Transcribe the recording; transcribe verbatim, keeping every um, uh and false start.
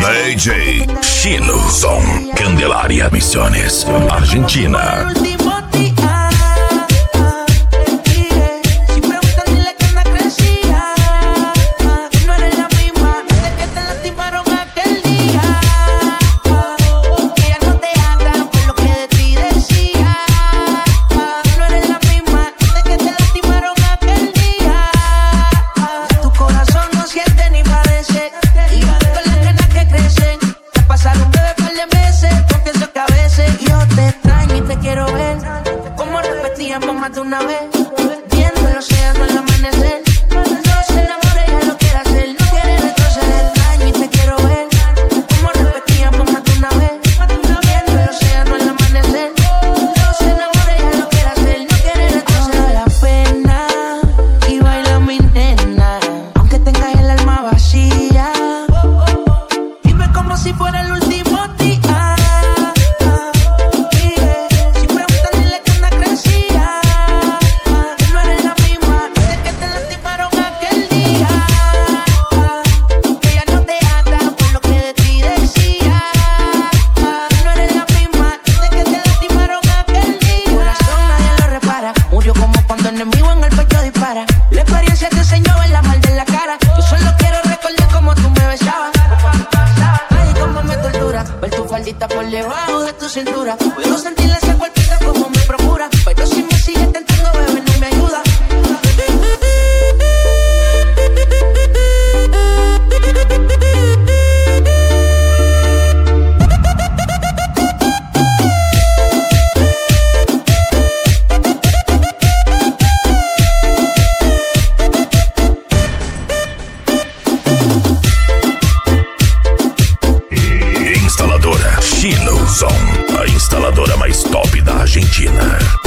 D J Chino Son Candelaria Misiones, Argentina. Más de una vez, viendo el océano al amanecer. No se enamore, ya lo quiere hacer. No quiere retroceder, daño y te quiero ver. Como repetíamos más de una vez, viendo el océano al amanecer. No se enamore, ya lo quiere hacer. No quiere retroceder. La pena y baila mi nena, aunque tengas el alma vacía. Vive como si fuera el último día. Enemigo en el pecho dispara. La experiencia te enseñó a ver la mal de la cara. Yo solo quiero recordar cómo tú me besabas. Ay, cómo me tortura ver tu faldita por debajo de tu cintura. Puedo sentir ese cuerpito como me procura. Pero si me sigues tentando, bebé, no me ayuda. Instaladora Chino Som, a instaladora mais top da Argentina.